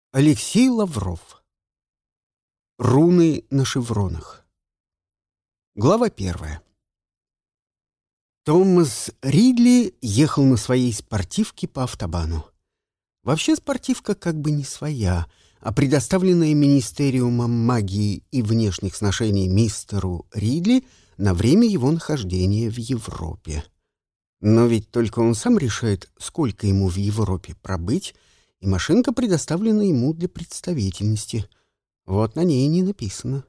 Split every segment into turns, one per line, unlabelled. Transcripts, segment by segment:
Алексей Лавров. Руны на шевронах. Глава 1. Томас Ридли ехал на своей спортивке по автобану. Вообще спортивка как бы не своя, а предоставленная Министериумом магии и внешних сношений мистеру Ридли на время его нахождения в Европе. Но ведь только он сам решает, сколько ему в Европе пробыть, и машинка предоставлена ему для представительности. Вот на ней и не написано.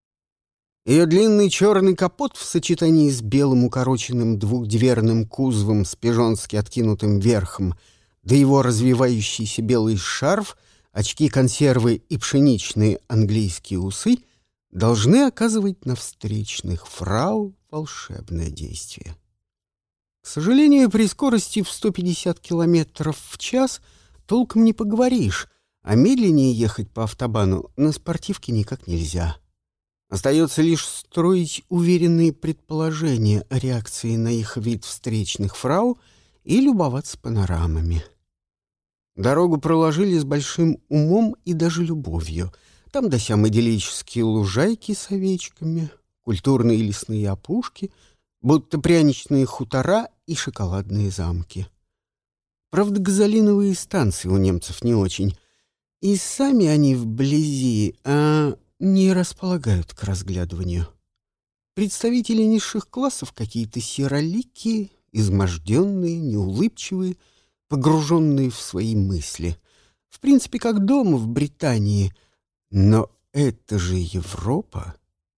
Ее длинный черный капот в сочетании с белым укороченным двухдверным кузовом с пижонски откинутым верхом, да его развивающийся белый шарф, очки-консервы и пшеничные английские усы должны оказывать на встречных фрау волшебное действие. К сожалению, при скорости в 150 километров в час толком не поговоришь, а медленнее ехать по автобану на спортивке никак нельзя. Остается лишь строить уверенные предположения о реакции на их вид встречных фрау и любоваться панорамами. Дорогу проложили с большим умом и даже любовью. Там да сям идиллические лужайки с овечками, культурные лесные опушки, будто пряничные хутора и шоколадные замки. Правда, газолиновые станции у немцев не очень. И сами они вблизи, не располагают к разглядыванию. Представители низших классов какие-то сероликие, изможденные, неулыбчивые, погруженные в свои мысли. В принципе, как дома в Британии. Но это же Европа.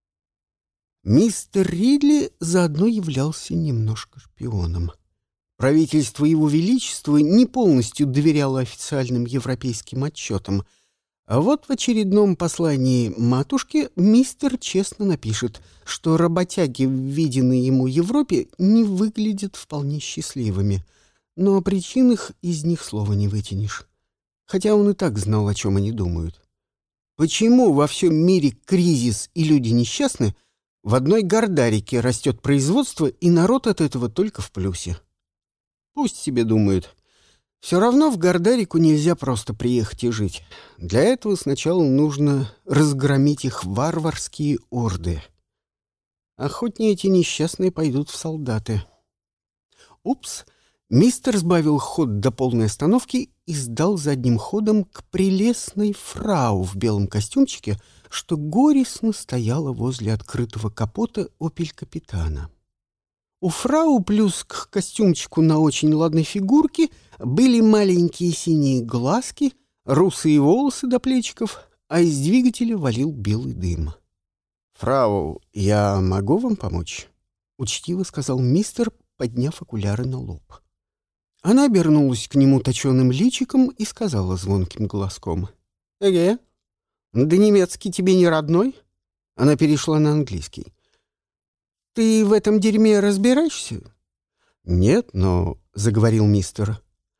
Мистер Ридли заодно являлся немножко шпионом. Правительство Его Величества не полностью доверяло официальным европейским отчетам, а вот в очередном послании матушке мистер честно напишет, что работяги в виденной ему Европе не выглядят вполне счастливыми, но о причинах из них слова не вытянешь. Хотя он и так знал, о чем они думают. Почему во всем мире кризис и люди несчастны, в одной Гордарике растет производство, и народ от этого только в плюсе? Пусть себе думают. Все равно в Гордарику нельзя просто приехать и жить. Для этого сначала нужно разгромить их варварские орды. Охотнее эти несчастные пойдут в солдаты. Упс! Мистер сбавил ход до полной остановки и сдал задним ходом к прелестной фрау в белом костюмчике, что горестно стояла возле открытого капота «Опель-капитана». У фрау плюс к костюмчику на очень ладной фигурке были маленькие синие глазки, русые волосы до плечиков, а из двигателя валил белый дым. «Фрау, я могу вам помочь?» — учтиво сказал мистер, подняв окуляры на лоб. Она обернулась к нему точеным личиком и сказала звонким голоском: «Эге, да немецкий тебе не родной?» Она перешла на английский. «Ты в этом дерьме разбираешься?» «Нет, но...» — заговорил мистер.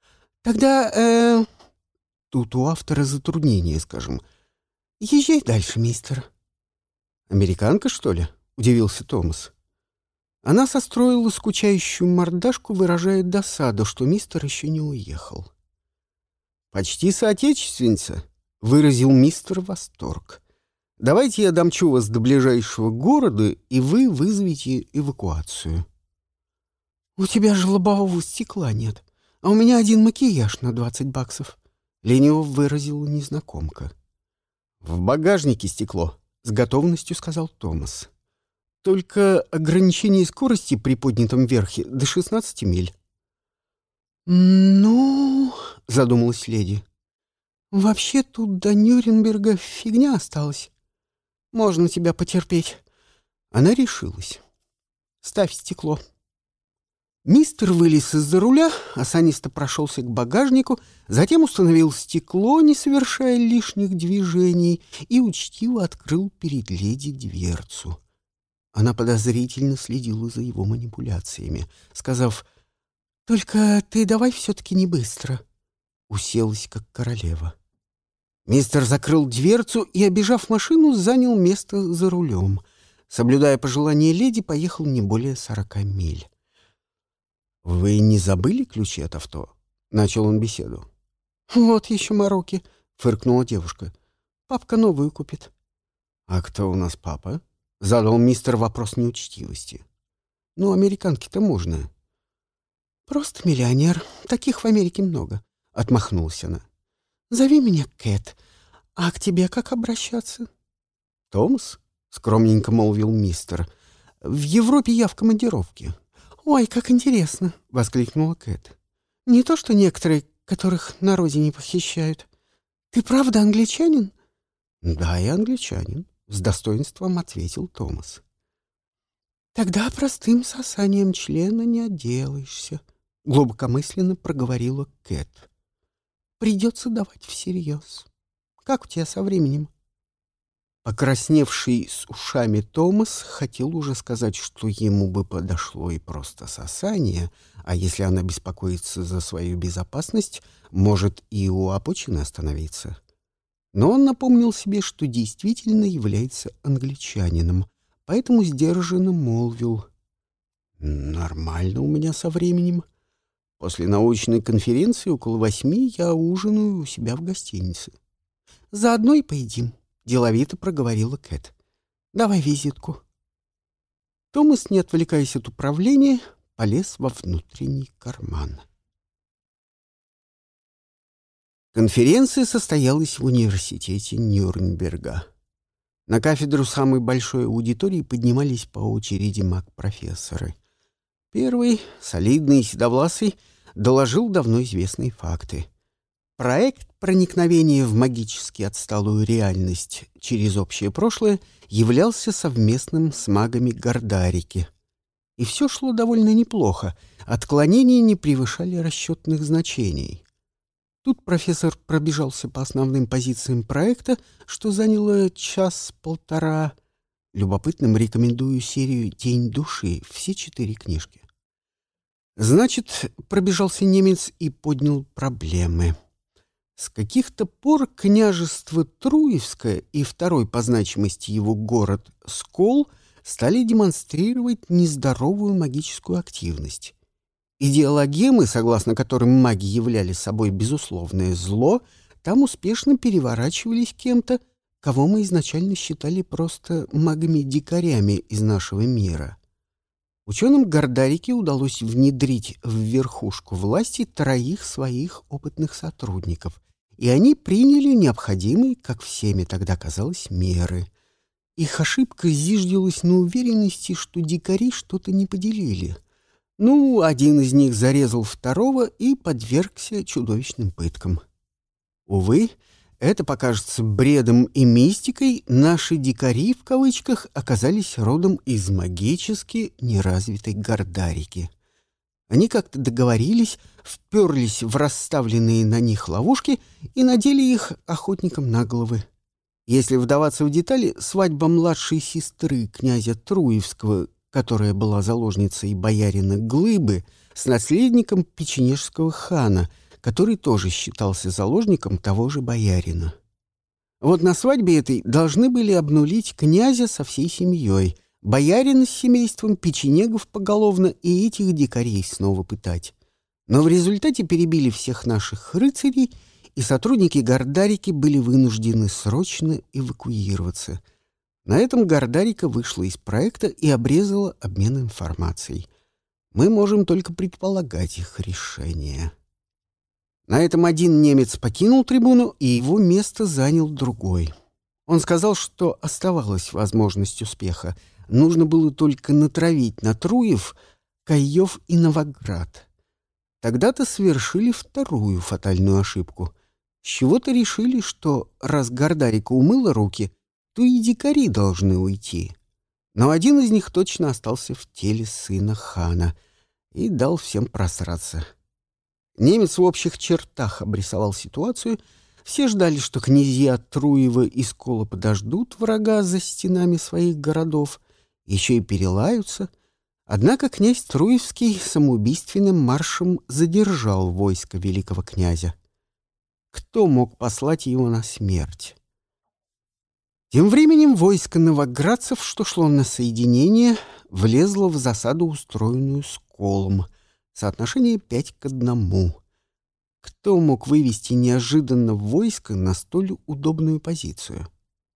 «Тогда, Тут у автора затруднение, скажем. Езжай дальше, мистер». «Американка, что ли?» — удивился Томас. Она состроила скучающую мордашку, выражая досаду, что мистер еще не уехал. «Почти соотечественница», — выразил мистер восторг. «Давайте я домчу вас до ближайшего города, и вы вызовете эвакуацию». «У тебя же лобового стекла нет, а у меня один макияж на $20», — лениво выразила незнакомка. «В багажнике стекло», — с готовностью сказал Томас. «Только ограничение скорости при поднятом верхе до 16 миль». «Ну...» — задумалась леди. «Вообще тут до Нюрнберга фигня осталась. Можно тебя потерпеть». Она решилась. «Ставь стекло». Мистер вылез из-за руля, осанисто прошелся к багажнику, затем установил стекло, не совершая лишних движений, и учтиво открыл перед леди дверцу. Она подозрительно следила за его манипуляциями, сказав: «Только ты давай все-таки не быстро». Уселась, как королева. Мистер закрыл дверцу и, обежав машину, занял место за рулем. Соблюдая пожелания леди, поехал не более 40 миль. «Вы не забыли ключи от авто?» — начал он беседу. «Вот еще мороки», — фыркнула девушка. «Папка новую купит». «А кто у нас папа?» — задал мистер вопрос неучтивости. «Ну, американки-то можно». «Просто миллионер. Таких в Америке много», — отмахнулась она. «Зови меня Кэт. А к тебе как обращаться?» «Томас?» — скромненько молвил мистер. «В Европе я в командировке». «Ой, как интересно!» — воскликнула Кэт. «Не то что некоторые, которых на родине похищают. Ты правда англичанин?» «Да, я англичанин», — с достоинством ответил Томас. «Тогда простым сосанием члена не отделаешься», — глубокомысленно проговорила Кэт. «Придется давать всерьез. Как у тебя со временем?» Покрасневший с ушами Томас хотел уже сказать, что ему бы подошло и просто сосание, а если она беспокоится за свою безопасность, может и у обочины остановиться. Но он напомнил себе, что действительно является англичанином, поэтому сдержанно молвил: «Нормально у меня со временем. После научной конференции около 8 я ужинаю у себя в гостинице». «Заодно и поедим», — деловито проговорила Кэт. «Давай визитку». Томас, не отвлекаясь от управления, полез во внутренний карман. Конференция состоялась в университете Нюрнберга. На кафедру самой большой аудитории поднимались по очереди маг-профессоры. Первый, солидный и седовласый, доложил давно известные факты. Проект проникновения в магически отсталую реальность через общее прошлое являлся совместным с магами Гордарики. И все шло довольно неплохо, отклонения не превышали расчетных значений. Тут профессор пробежался по основным позициям проекта, что заняло час-полтора. Любопытным рекомендую серию «Тень души», все 4 книжки. Значит, пробежался немец и поднял проблемы. С каких-то пор княжество Труевское и второй по значимости его город Скол стали демонстрировать нездоровую магическую активность. Идеологемы, согласно которым маги являли собой безусловное зло, там успешно переворачивались кем-то, кого мы изначально считали просто магами-дикарями из нашего мира. Ученым Гордарики удалось внедрить в верхушку власти 3 своих опытных сотрудников, и они приняли необходимые, как всеми тогда казалось, меры. Их ошибка зиждилась на уверенности, что дикари что-то не поделили. Ну, один из них зарезал второго и подвергся чудовищным пыткам. Увы, это покажется бредом и мистикой, наши «дикари» в кавычках оказались родом из магически неразвитой Гордарики. Они как-то договорились, вперлись в расставленные на них ловушки и надели их охотникам на головы. Если вдаваться в детали, свадьба младшей сестры князя Труевского, которая была заложницей боярина Глыбы, с наследником печенежского хана, который тоже считался заложником того же боярина. Вот на свадьбе этой должны были обнулить князя со всей семьей, боярина с семейством, печенегов поголовно и этих дикарей снова пытать. Но в результате перебили всех наших рыцарей, и сотрудники Гордарики были вынуждены срочно эвакуироваться. На этом Гордарика вышла из проекта и обрезала обмен информацией. Мы можем только предполагать их решение. На этом один немец покинул трибуну, и его место занял другой. Он сказал, что оставалась возможность успеха. Нужно было только натравить на Труев, Каев и Новоград. Тогда-то совершили вторую фатальную ошибку. С чего-то решили, что раз Гордарика умыла руки, то и дикари должны уйти. Но один из них точно остался в теле сына хана и дал всем просраться. Немец в общих чертах обрисовал ситуацию. Все ждали, что князья Труева и Скола подождут врага за стенами своих городов, еще и перелаются. Однако князь Труевский самоубийственным маршем задержал войско великого князя. Кто мог послать его на смерть? Тем временем войско новоградцев, что шло на соединение, влезло в засаду, устроенную Сколом. Соотношение 5 к 1. Кто мог вывести неожиданно войско на столь удобную позицию?